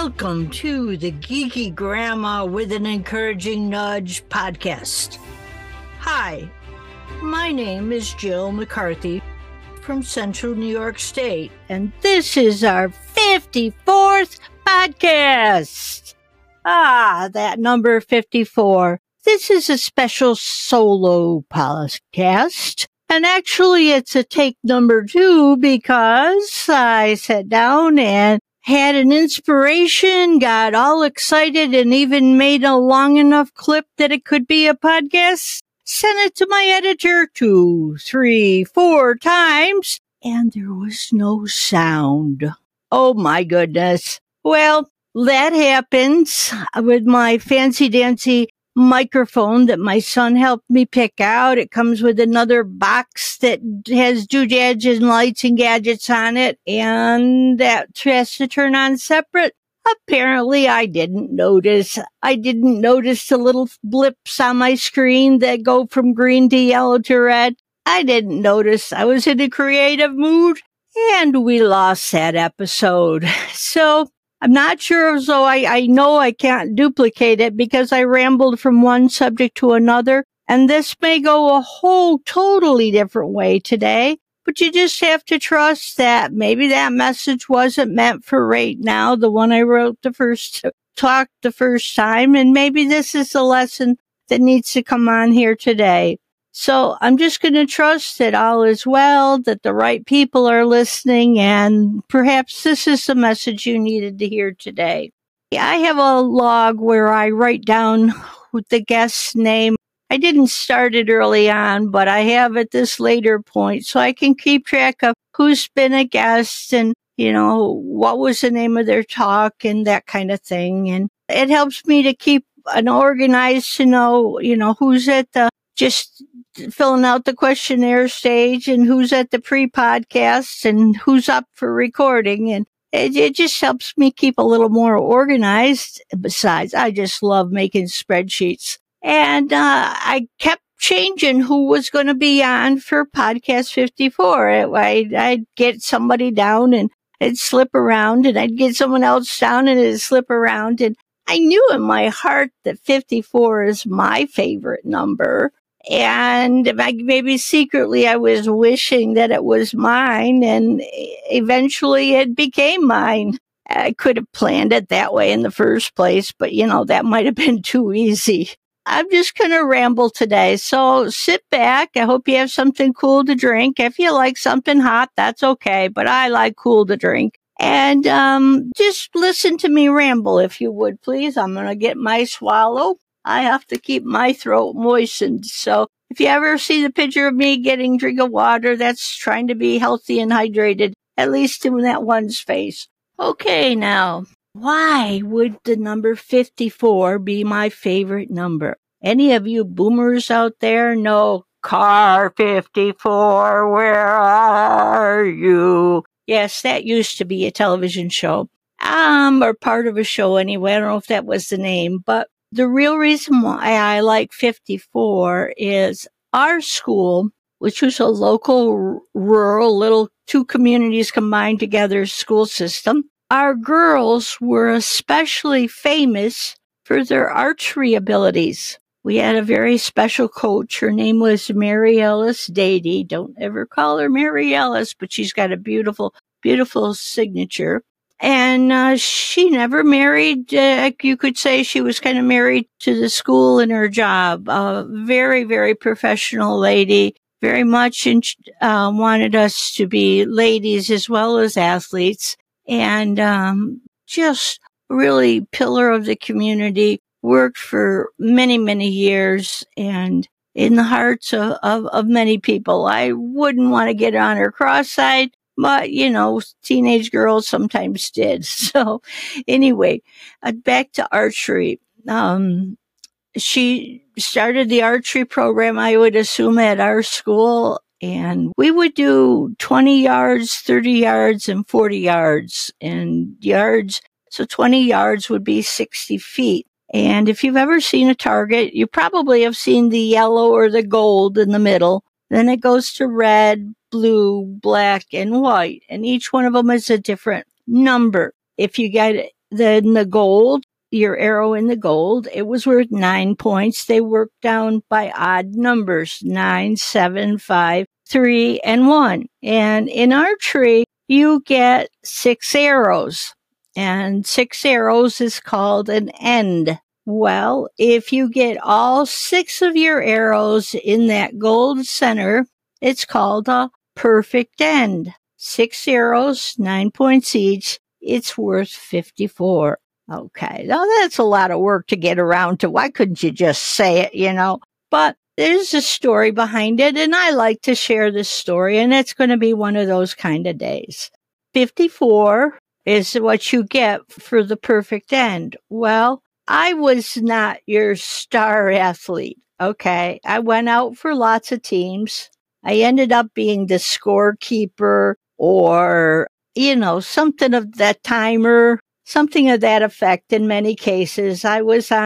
Welcome to the Geeky Grandma with an Encouraging Nudge podcast. Hi, my name is Jill McCarthy from Central New York State, and this is our 54th podcast. That number 54. This is a special solo podcast. And actually, it's a take number 2 because I sat down and had an inspiration, got all excited, and even made a long enough clip that it could be a podcast. Sent it to my editor 2, 3, 4 times, and there was no sound. Oh my goodness. Well, that happens with my fancy-dancy microphone that my son helped me pick out. It comes with another box that has doodads and lights and gadgets on it, and that has to turn on separate. Apparently, I didn't notice. I didn't notice the little blips on my screen that go from green to yellow to red. I didn't notice. I was in a creative mood, and we lost that episode. So I'm not sure, so I know I can't duplicate it because I rambled from one subject to another, and this may go a whole totally different way today, but you just have to trust that maybe that message wasn't meant for right now, the one I wrote the first time, and maybe this is the lesson that needs to come on here today. So I'm just going to trust that all is well, that the right people are listening, and perhaps this is the message you needed to hear today. I have a log where I write down the guest's name. I didn't start it early on, but I have at this later point, so I can keep track of who's been a guest and, what was the name of their talk and that kind of thing. And it helps me to keep an organized to know, who's at the just filling out the questionnaire stage and who's at the pre-podcast and who's up for recording. And it just helps me keep a little more organized. Besides, I just love making spreadsheets. And I kept changing who was going to be on for podcast 54. I'd get somebody down and it'd slip around, and I'd get someone else down and it'd slip around. And I knew in my heart that 54 is my favorite number. And maybe secretly I was wishing that it was mine, and eventually it became mine. I could have planned it that way in the first place, but that might have been too easy. I'm just going to ramble today. So sit back. I hope you have something cool to drink. If you like something hot, that's okay, but I like cool to drink. And just listen to me ramble, if you would, please. I'm going to get my swallow. I have to keep my throat moistened. So if you ever see the picture of me getting a drink of water, that's trying to be healthy and hydrated, at least in that one's face. Okay, now, why would the number 54 be my favorite number? Any of you boomers out there know Car 54, where are you? Yes, that used to be a television show. Or part of a show anyway. I don't know if that was the name, but the real reason why I like 54 is our school, which was a local, rural, little 2 communities combined together school system. Our girls were especially famous for their archery abilities. We had a very special coach. Her name was Mary Ellis Dady. Don't ever call her Mary Ellis, but she's got a beautiful, beautiful signature. And she never married. You could say she was kind of married to the school and her job. Very, very professional lady. Very much wanted us to be ladies as well as athletes. And just really pillar of the community. Worked for many, many years and in the hearts of many people. I wouldn't want to get on her cross side, but, teenage girls sometimes did. So anyway, back to archery. She started the archery program, I would assume, at our school. And we would do 20 yards, 30 yards, and 40 yards. And yards, so 20 yards would be 60 feet. And if you've ever seen a target, you probably have seen the yellow or the gold in the middle. Then it goes to red, blue, black, and white. And each one of them is a different number. If you get then the gold, your arrow in the gold, it was worth 9 points. They worked down by odd numbers, 9, 7, 5, 3, and 1. And in archery, you get 6 arrows. And 6 arrows is called an end. Well, if you get all 6 of your arrows in that gold center, it's called a perfect end. 6 arrows, 9 points each. It's worth 54. Okay, now that's a lot of work to get around to. Why couldn't you just say it, But there's a story behind it, and I like to share this story, and it's going to be one of those kind of days. 54 is what you get for the perfect end. Well, I was not your star athlete, okay? I went out for lots of teams. I ended up being the scorekeeper or, something of that timer, something of that effect in many cases. I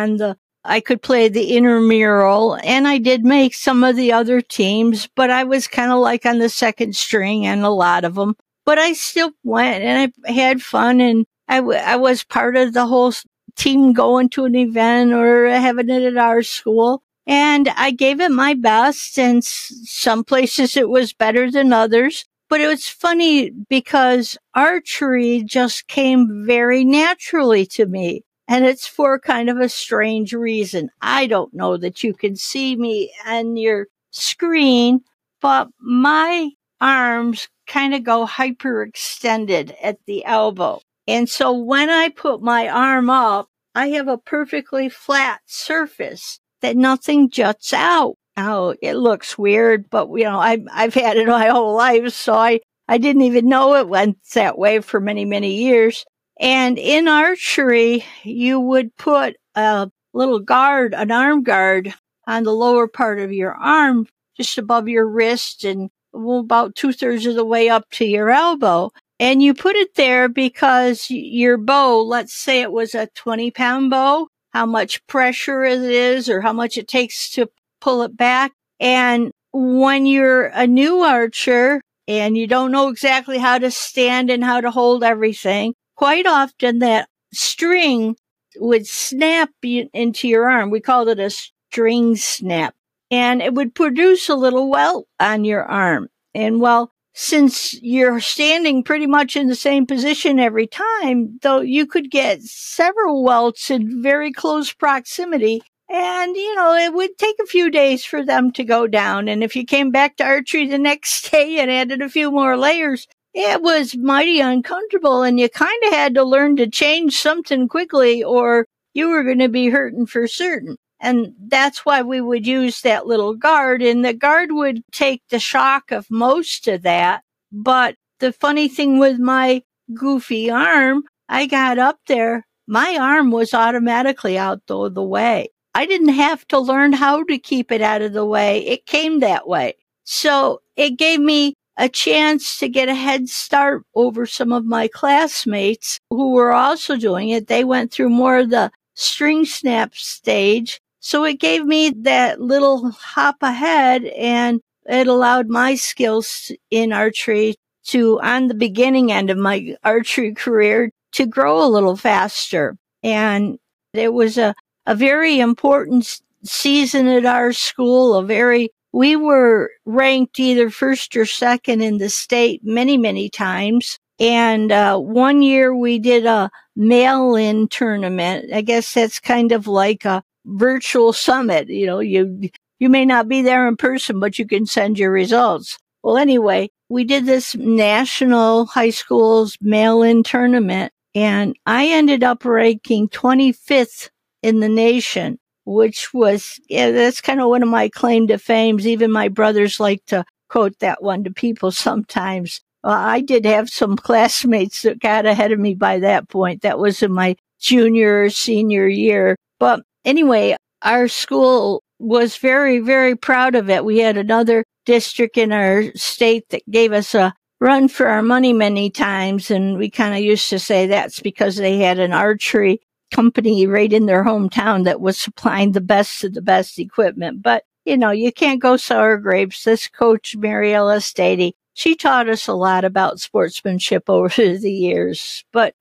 could play the intramural, and I did make some of the other teams, but I was kind of like on the second string and a lot of them. But I still went, and I had fun, and I was part of the whole team going to an event or having it at our school. And I gave it my best, and some places it was better than others. But it was funny because archery just came very naturally to me. And it's for kind of a strange reason. I don't know that you can see me on your screen, but my arms kind of go hyperextended at the elbow. And so when I put my arm up, I have a perfectly flat surface that nothing juts out. Oh, it looks weird, but I've had it my whole life, so I didn't even know it went that way for many, many years. And in archery, you would put a little guard, an arm guard, on the lower part of your arm, just above your wrist and about 2/3 of the way up to your elbow. And you put it there because your bow, let's say it was a 20-pound bow, how much pressure it is or how much it takes to pull it back. And when you're a new archer and you don't know exactly how to stand and how to hold everything, quite often that string would snap into your arm. We called it a string snap. And it would produce a little welt on your arm. And since you're standing pretty much in the same position every time, though, you could get several welts in very close proximity. And, it would take a few days for them to go down. And if you came back to archery the next day and added a few more layers, it was mighty uncomfortable. And you kind of had to learn to change something quickly or you were going to be hurting for certain. And that's why we would use that little guard. And the guard would take the shock of most of that. But the funny thing with my goofy arm, I got up there, my arm was automatically out of the way. I didn't have to learn how to keep it out of the way. It came that way. So it gave me a chance to get a head start over some of my classmates who were also doing it. They went through more of the string snap stage. So it gave me that little hop ahead, and it allowed my skills in archery to, on the beginning end of my archery career, to grow a little faster. And it was a very important season at our school, we were ranked either first or second in the state many, many times. And one year we did a mail-in tournament. I guess that's kind of like a virtual summit. You may not be there in person, but you can send your results. Well, anyway, we did this national high schools mail-in tournament, and I ended up ranking 25th in the nation, which was, that's kind of one of my claim to fame. Even my brothers like to quote that one to people sometimes. I did have some classmates that got ahead of me by that point. That was in my junior or senior year. But anyway, our school was very, very proud of it. We had another district in our state that gave us a run for our money many times. And we kind of used to say that's because they had an archery company right in their hometown that was supplying the best of the best equipment. But, you can't go sour grapes. This coach, Mariella Stady, she taught us a lot about sportsmanship over the years. But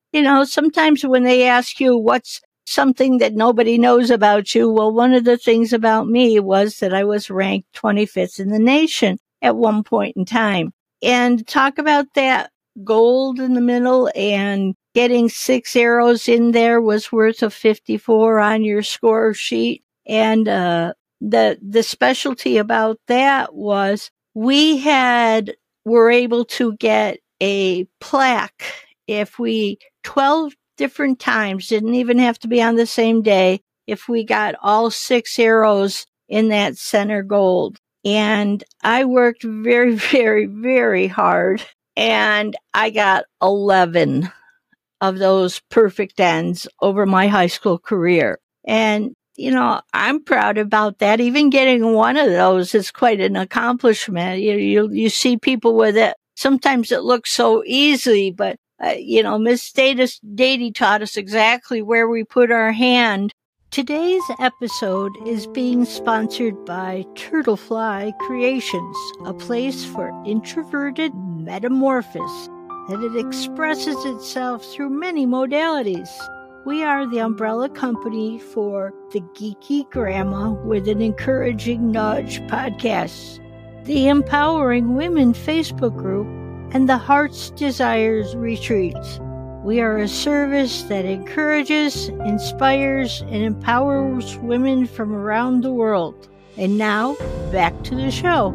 sometimes when they ask you what's something that nobody knows about you, well, one of the things about me was that I was ranked 25th in the nation at one point in time. And talk about that gold in the middle and getting 6 arrows in there was worth a 54 on your score sheet. And the specialty about that was we were able to get a plaque if we 12 different times, didn't even have to be on the same day, if we got all 6 arrows in that center gold. And I worked very, very, very hard, and I got 11 of those perfect ends over my high school career. And, I'm proud about that. Even getting one of those is quite an accomplishment. You see people with it. Sometimes it looks so easy, but, Miss Dady taught us exactly where we put our hand. Today's episode is being sponsored by Turtlefly Creations, a place for introverted metamorphosis, and it expresses itself through many modalities. We are the umbrella company for the Geeky Grandma with an Encouraging Nudge podcast, the Empowering Women Facebook group, and the Heart's Desires retreats. We are a service that encourages, inspires, and empowers women from around the world. And now, back to the show.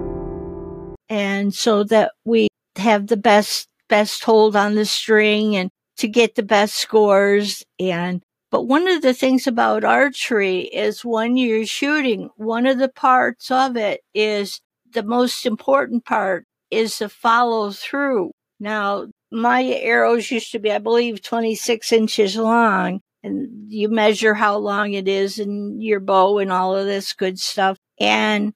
And so that we have the best hold on the string and to get the best scores. But one of the things about archery is when you're shooting, one of the parts of it is the most important part is the follow through. Now, my arrows used to be, I believe, 26 inches long, and you measure how long it is in your bow and all of this good stuff. And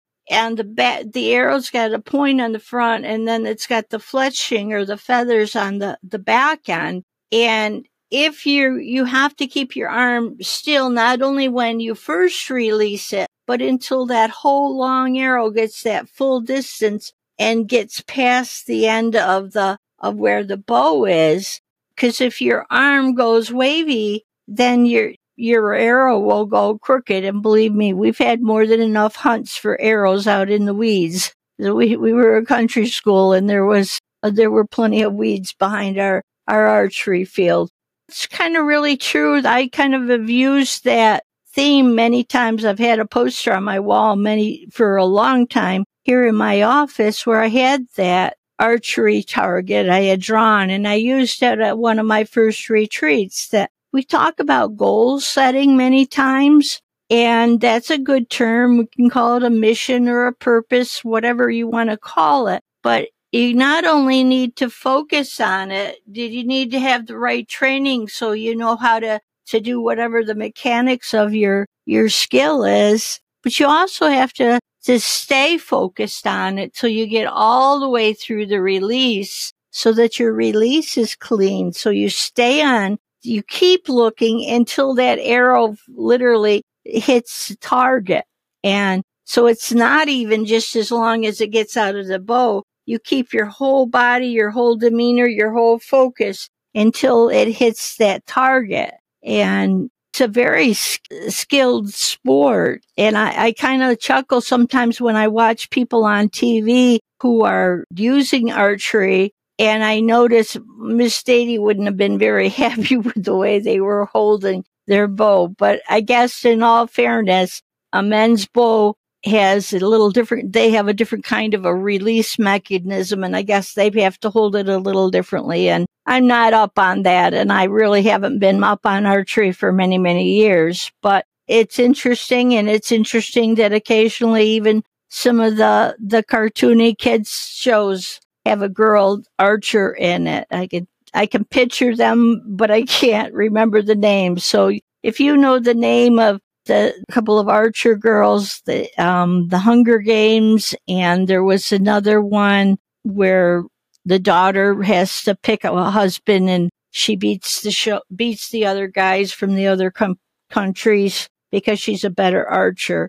the arrow's got a point on the front, and then it's got the fletching or the feathers on the back end. And if you have to keep your arm still, not only when you first release it, but until that whole long arrow gets that full distance and gets past the end of where the bow is. Because if your arm goes wavy, then your arrow will go crooked. And believe me, we've had more than enough hunts for arrows out in the weeds. We were a country school, and there were plenty of weeds behind our archery field. It's kind of really true. I kind of have used that theme many times. I've had a poster on my wall for a long time here in my office where I had that archery target I had drawn, and I used it at one of my first retreats. That we talk about goal setting many times, and that's a good term. We can call it a mission or a purpose, whatever you want to call it. But you not only need to focus on it, you need to have the right training so you know how to do whatever the mechanics of your skill is. But you also have to stay focused on it till you get all the way through the release so that your release is clean. So you stay on, you keep looking until that arrow literally hits the target. And so it's not even just as long as it gets out of the bow. You keep your whole body, your whole demeanor, your whole focus until it hits that target. And it's a very skilled sport. And I kind of chuckle sometimes when I watch people on TV who are using archery. And I notice Miss Dady wouldn't have been very happy with the way they were holding their bow. But I guess in all fairness, a men's bow has a little different, they have a different kind of a release mechanism, and I guess they have to hold it a little differently. And I'm not up on that, and I really haven't been up on archery for many, many years. But it's interesting, and it's interesting that occasionally even some of the cartoony kids shows have a girl archer in it. I can picture them, but I can't remember the name. So if you know the name of the couple of archer girls, the Hunger Games, and there was another one where the daughter has to pick a husband, and she beats the other guys from the other countries because she's a better archer.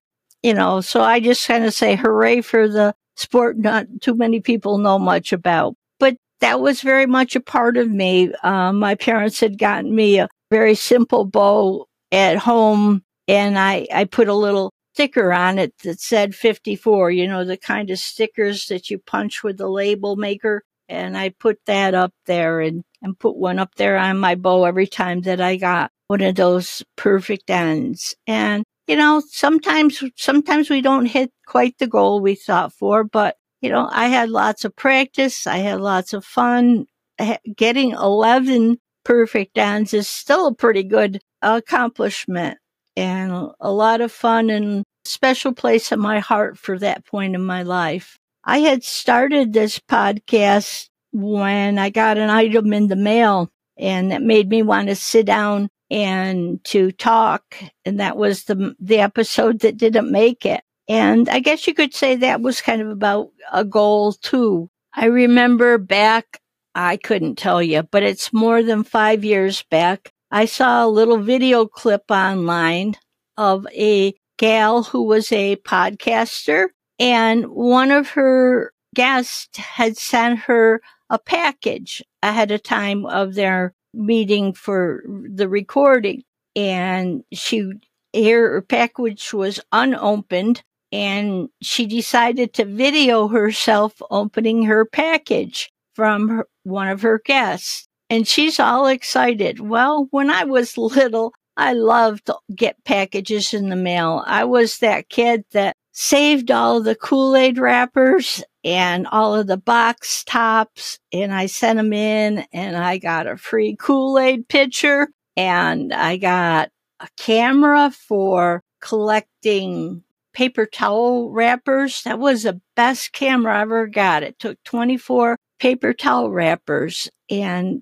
So I just kind of say hooray for the sport not too many people know much about. But that was very much a part of me. My parents had gotten me a very simple bow at home, and I put a little sticker on it that said 54, the kind of stickers that you punch with the label maker. And I put that up there and put one up there on my bow every time that I got one of those perfect ends. And, sometimes we don't hit quite the goal we thought for, but, I had lots of practice. I had lots of fun. Getting 11 perfect ends is still a pretty good accomplishment and a lot of fun and special place in my heart for that point in my life. I had started this podcast when I got an item in the mail, and that made me want to sit down and to talk. And that was the episode that didn't make it. And I guess you could say that was kind of about a goal too. I remember back, I couldn't tell you, but it's more than 5 years back. I saw a little video clip online of a gal who was a podcaster, and one of her guests had sent her a package ahead of time of their meeting for the recording. And her package was unopened, and she decided to video herself opening her package from one of her guests. And she's all excited. Well, when I was little, I loved to get packages in the mail. I was that kid that saved all the Kool-Aid wrappers and all of the box tops, and I sent them in, and I got a free Kool-Aid pitcher, and I got a camera for collecting paper towel wrappers. That was the best camera I ever got. It took 24 paper towel wrappers. And,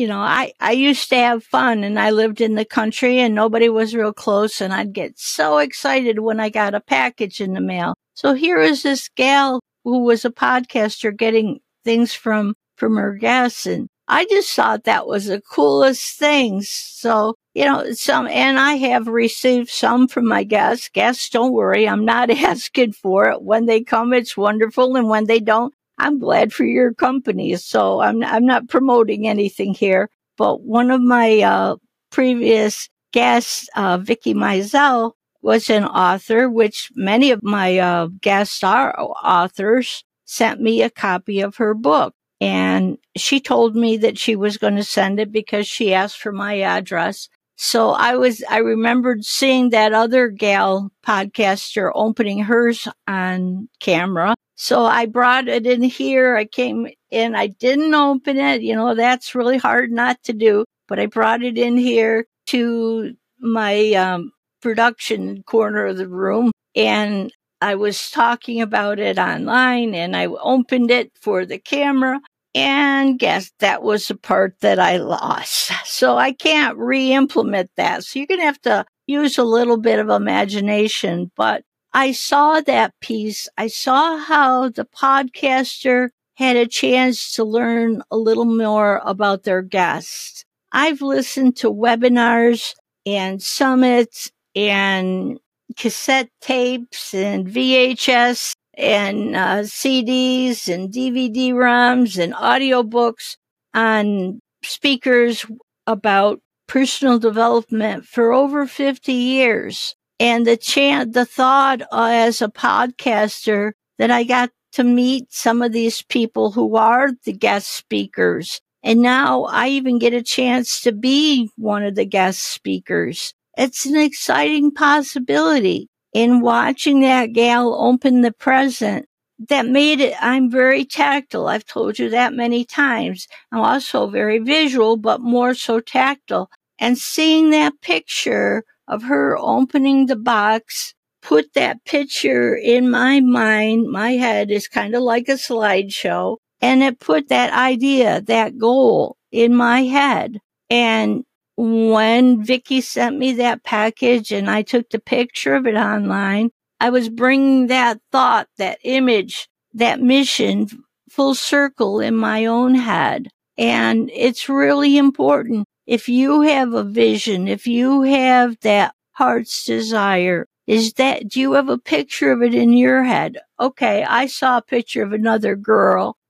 I used to have fun, and I lived in the country and nobody was real close, and I'd get so excited when I got a package in the mail. So here is this gal who was a podcaster getting things from her guests, and I just thought that was the coolest thing. So, and I have received some from my guests. Guests, don't worry, I'm not asking for it. When they come, it's wonderful, and when they don't, I'm glad for your company. So I'm not promoting anything here. But one of my previous guests, Vicki Mizell, was an author, which many of my guests are authors, sent me a copy of her book. And she told me that she was going to send it because she asked for my address. So I remembered seeing that other gal podcaster opening hers on camera. So I brought it in here. I came in, I didn't open it. That's really hard not to do, but I brought it in here to my production corner of the room, and I was talking about it online, and I opened it for the camera. And guess that was the part that I lost. So I can't re-implement that. So you're going to have to use a little bit of imagination. But I saw that piece. I saw how the podcaster had a chance to learn a little more about their guests. I've listened to webinars and summits and cassette tapes and VHS and CDs and DVD-ROMs and audiobooks on speakers about personal development for over 50 years. And the thought as a podcaster that I got to meet some of these people who are the guest speakers. And now I even get a chance to be one of the guest speakers. It's an exciting possibility. In watching that gal open the present, that made it, I'm very tactile. I've told you that many times. I'm also very visual, but more so tactile. And seeing that picture of her opening the box, put that picture in my mind. My head is kind of like a slideshow. And it put that idea, that goal in my head. And when Vicki sent me that package and I took the picture of it online, I was bringing that thought, that image, that mission full circle in my own head. And it's really important. If you have a vision, if you have that heart's desire, do you have a picture of it in your head? Okay, I saw a picture of another girl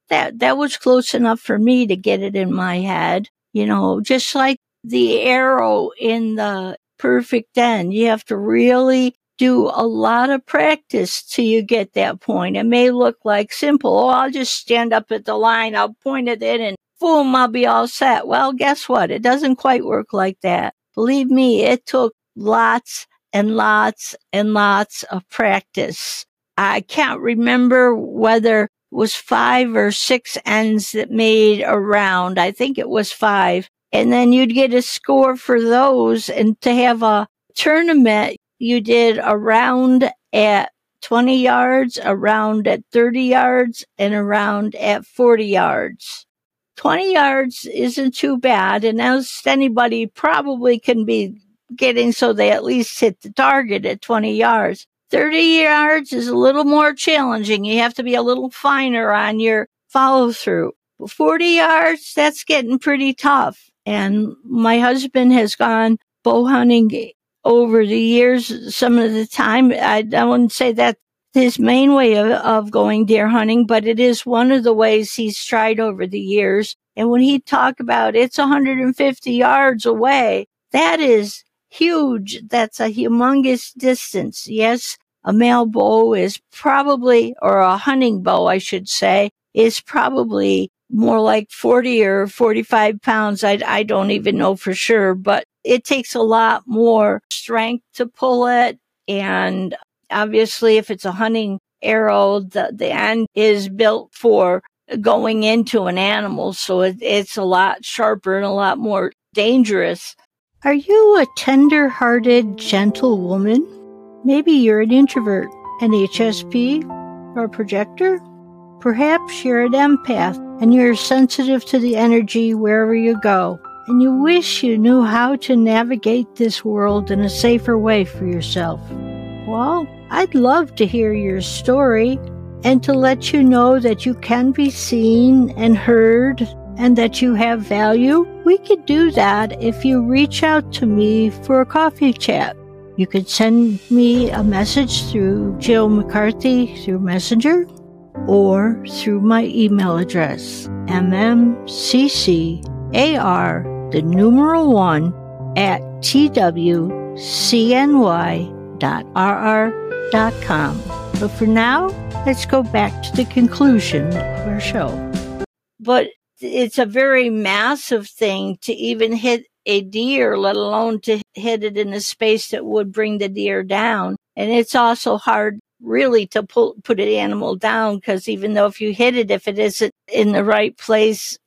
that was close enough for me to get it in my head. Just like the arrow in The Perfect End, you have to really do a lot of practice till you get that point. It may look like simple. Oh, I'll just stand up at the line, I'll point it in, and boom, I'll be all set. Well, guess what? It doesn't quite work like that. Believe me, it took lots and lots and lots of practice. I can't remember whether it was 5 or 6 ends that made a round. I think it was 5. And then you'd get a score for those. And to have a tournament, you did a round at 20 yards, a round at 30 yards, and a round at 40 yards. 20 yards isn't too bad. And as anybody probably can be getting so they at least hit the target at 20 yards. 30 yards is a little more challenging. You have to be a little finer on your follow through. 40 yards, that's getting pretty tough. And my husband has gone bow hunting over the years. Some of the time, I wouldn't say that's his main way of going deer hunting, but it is one of the ways he's tried over the years. And when he talked about it's 150 yards away, that is huge. That's a humongous distance. Yes, a male bow is probably, or a hunting bow, I should say, is probably more like 40 or 45 pounds. I don't even know for sure, but it takes a lot more strength to pull it. And obviously, if it's a hunting arrow, the end is built for going into an animal. So it's a lot sharper and a lot more dangerous. Are you a tender-hearted, gentle woman? Maybe you're an introvert, an HSP, or a projector? Perhaps you're an empath and you're sensitive to the energy wherever you go, and you wish you knew how to navigate this world in a safer way for yourself. Well, I'd love to hear your story and to let you know that you can be seen and heard and that you have value. We could do that if you reach out to me for a coffee chat. You could send me a message through Jill McCarthy through Messenger or through my email address, mmccar1 at twcny.rr.com. But for now, let's go back to the conclusion of our show. But it's a very massive thing to even hit a deer, let alone to hit it in a space that would bring the deer down. And it's also hard really to put an animal down, because even though if you hit it, if it isn't in the right place,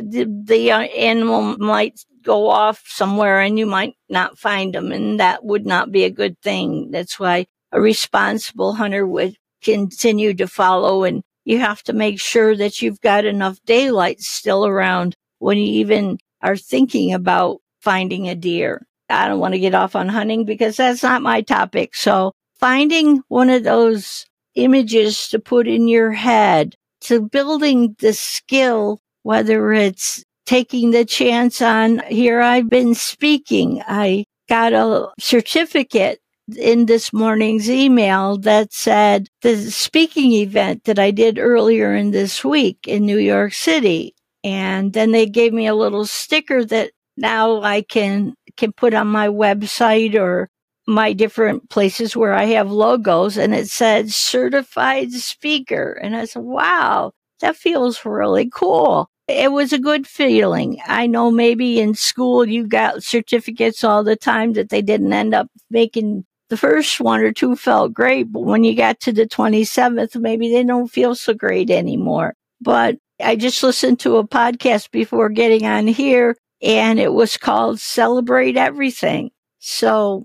the animal might go off somewhere and you might not find them. And that would not be a good thing. That's why a responsible hunter would continue to follow, and you have to make sure that you've got enough daylight still around when you even are thinking about finding a deer. I don't want to get off on hunting because that's not my topic. So finding one of those images to put in your head, to building the skill, whether it's taking the chance on, here I've been speaking. I got a certificate in this morning's email that said the speaking event that I did earlier in this week in New York City. And then they gave me a little sticker that now I can put on my website or my different places where I have logos, and it said certified speaker. And I said, wow, that feels really cool. It was a good feeling. I know maybe in school you got certificates all the time that they didn't end up making. The first 1 or 2 felt great, but when you got to the 27th, maybe they don't feel so great anymore. But I just listened to a podcast before getting on here, and it was called Celebrate Everything. So,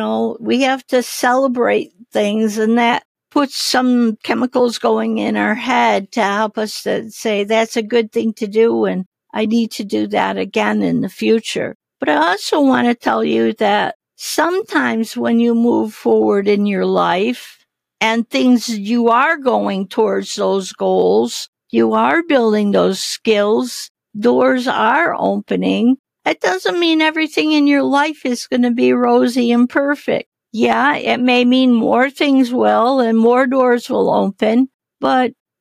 we have to celebrate things, and that puts some chemicals going in our head to help us to say that's a good thing to do, and I need to do that again in the future. But I also want to tell you that sometimes when you move forward in your life and you are going towards those goals, you are building those skills, doors are opening. It doesn't mean everything in your life is going to be rosy and perfect. Yeah, it may mean more things will and more doors will open, but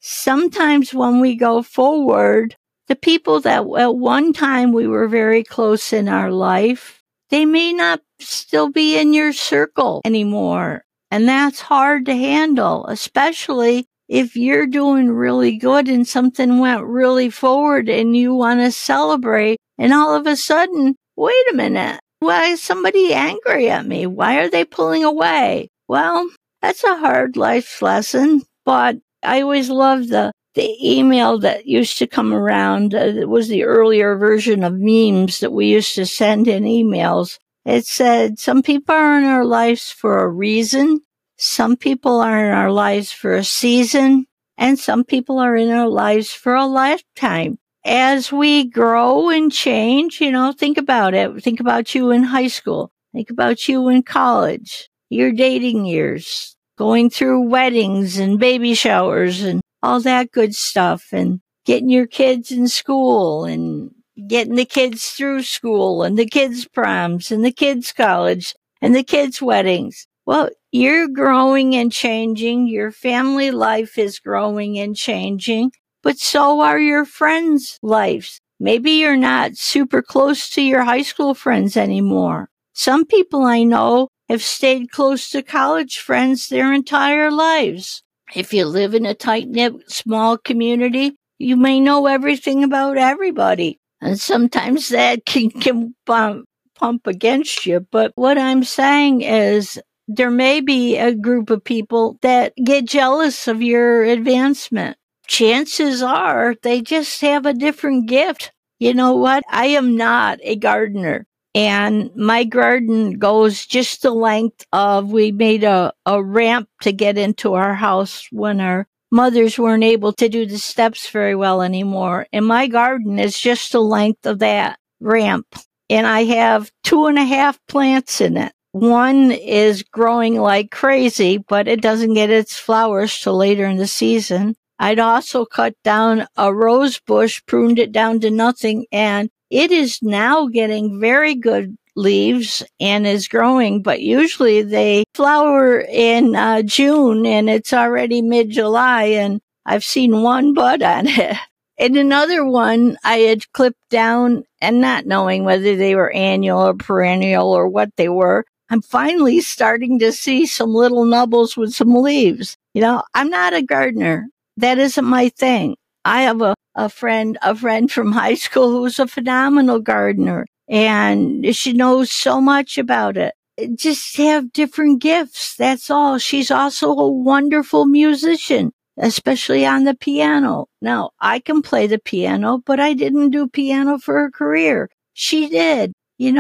sometimes when we go forward, the people that at one time we were very close in our life, they may not still be in your circle anymore. And that's hard to handle, especially if you're doing really good and something went really forward and you want to celebrate. And all of a sudden, wait a minute, why is somebody angry at me? Why are they pulling away? Well, that's a hard life lesson, but I always loved the email that used to come around. It was the earlier version of memes that we used to send in emails. It said, some people are in our lives for a reason. Some people are in our lives for a season. And some people are in our lives for a lifetime. As we grow and change, think about it. Think about you in high school. Think about you in college, your dating years, going through weddings and baby showers and all that good stuff, and getting your kids in school and getting the kids through school and the kids' proms and the kids' college and the kids' weddings. Well, you're growing and changing. Your family life is growing and changing, but so are your friends' lives. Maybe you're not super close to your high school friends anymore. Some people I know have stayed close to college friends their entire lives. If you live in a tight-knit, small community, you may know everything about everybody. And sometimes that can pump against you. But what I'm saying is there may be a group of people that get jealous of your advancement. Chances are they just have a different gift. You know what? I am not a gardener. And my garden goes just the length of, we made a ramp to get into our house when our mothers weren't able to do the steps very well anymore. And my garden is just the length of that ramp. And I have 2.5 plants in it. One is growing like crazy, but it doesn't get its flowers till later in the season. I'd also cut down a rose bush, pruned it down to nothing, and it is now getting very good leaves and is growing, but usually they flower in June and it's already mid-July and I've seen one bud on it. And another one I had clipped down and not knowing whether they were annual or perennial or what they were. I'm finally starting to see some little nubbles with some leaves. I'm not a gardener. That isn't my thing. I have a friend from high school who's a phenomenal gardener, and she knows so much about it. Just have different gifts. That's all. She's also a wonderful musician, especially on the piano. Now, I can play the piano, but I didn't do piano for her career. She did.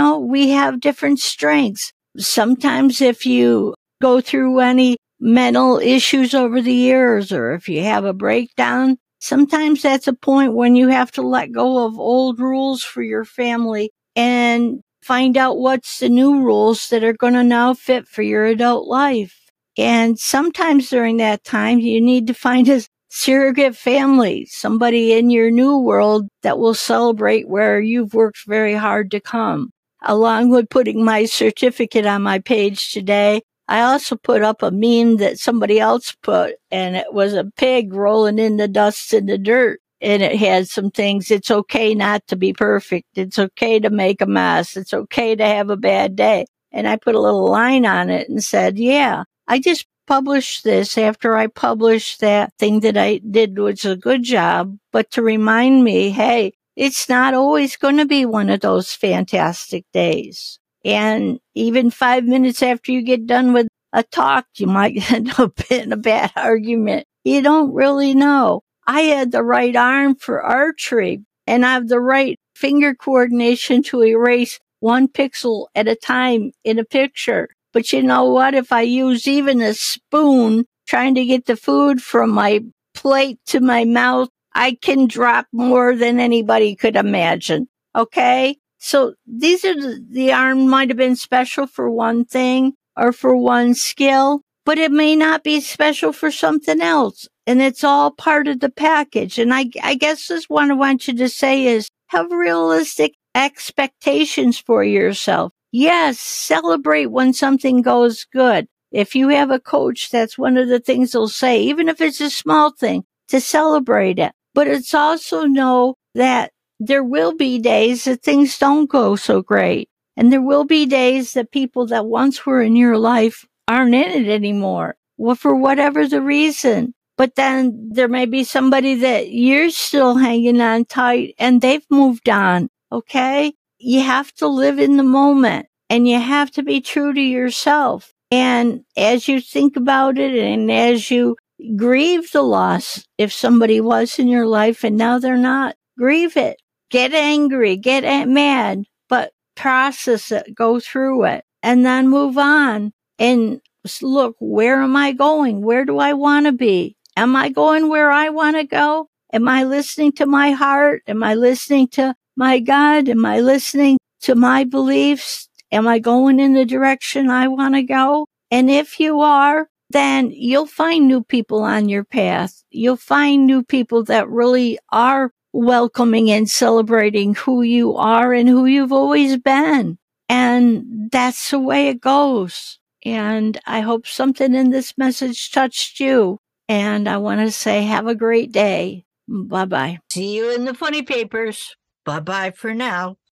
We have different strengths. Sometimes if you go through any mental issues over the years, or if you have a breakdown, sometimes that's a point when you have to let go of old rules for your family and find out what's the new rules that are going to now fit for your adult life. And sometimes during that time, you need to find a surrogate family, somebody in your new world that will celebrate where you've worked very hard to come. Along with putting my certificate on my page today, I also put up a meme that somebody else put, and it was a pig rolling in the dust and the dirt. And it had some things. It's okay not to be perfect. It's okay to make a mess. It's okay to have a bad day. And I put a little line on it and said, yeah, I just published this after I published that thing that I did, which was a good job, but to remind me, hey, it's not always going to be one of those fantastic days. And even 5 minutes after you get done with a talk, you might end up in a bad argument. You don't really know. I had the right arm for archery, and I have the right finger coordination to erase 1 pixel at a time in a picture. But you know what? If I use even a spoon trying to get the food from my plate to my mouth, I can drop more than anybody could imagine. Okay? So these are the arm might have been special for one thing or for one skill, but it may not be special for something else. And it's all part of the package. And I guess this one I want you to say is have realistic expectations for yourself. Yes, celebrate when something goes good. If you have a coach, that's one of the things they'll say, even if it's a small thing. to celebrate it. But it's also know that there will be days that things don't go so great. And there will be days that people that once were in your life aren't in it anymore. Well, for whatever the reason. But then there may be somebody that you're still hanging on tight and they've moved on. Okay? You have to live in the moment and you have to be true to yourself. And as you think about it and as you grieve the loss, if somebody was in your life and now they're not, grieve it. Get angry, get mad, but process it, go through it, and then move on and look, where am I going? Where do I want to be? Am I going where I want to go? Am I listening to my heart? Am I listening to my God? Am I listening to my beliefs? Am I going in the direction I want to go? And if you are, then you'll find new people on your path. You'll find new people that really are welcoming and celebrating who you are and who you've always been. And that's the way it goes. And I hope something in this message touched you. And I want to say, have a great day. Bye-bye. See you in the funny papers. Bye-bye for now.